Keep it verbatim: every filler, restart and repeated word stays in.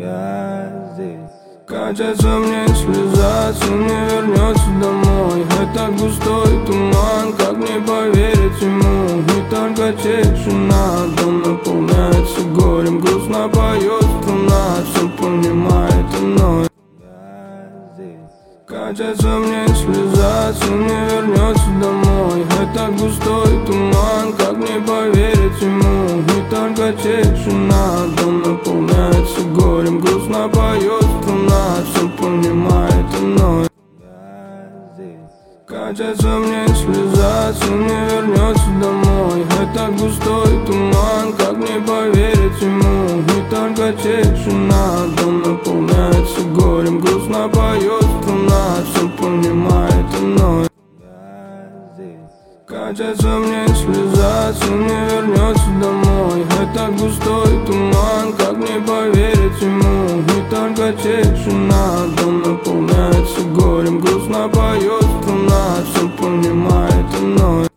я здесь. Катятся мне слеза, сын не вернется домой. Это густой туман, как мне поверить ему? Не только тишина, дом наполняется горем. Грустно поет струна, все понимает иной. Катятся мне слеза, сын не вернется домой. Это густой туман, как мне поверить ему? Не только тишина, дом наполняется горем. Грустно поет струна, все понимает иной. Катятся мне слеза, сын не вернется домой. Это густой туман, как мне поверить ему? Не только тишина, дом наполняется горем. Грустно поет струна, все понимает иной. Катятся мне слеза, сын не вернется домой. Это густой туман, как мне поверить ему? Не только тишина, дом наполняется горем. Грустно поет струна, все понимает иной.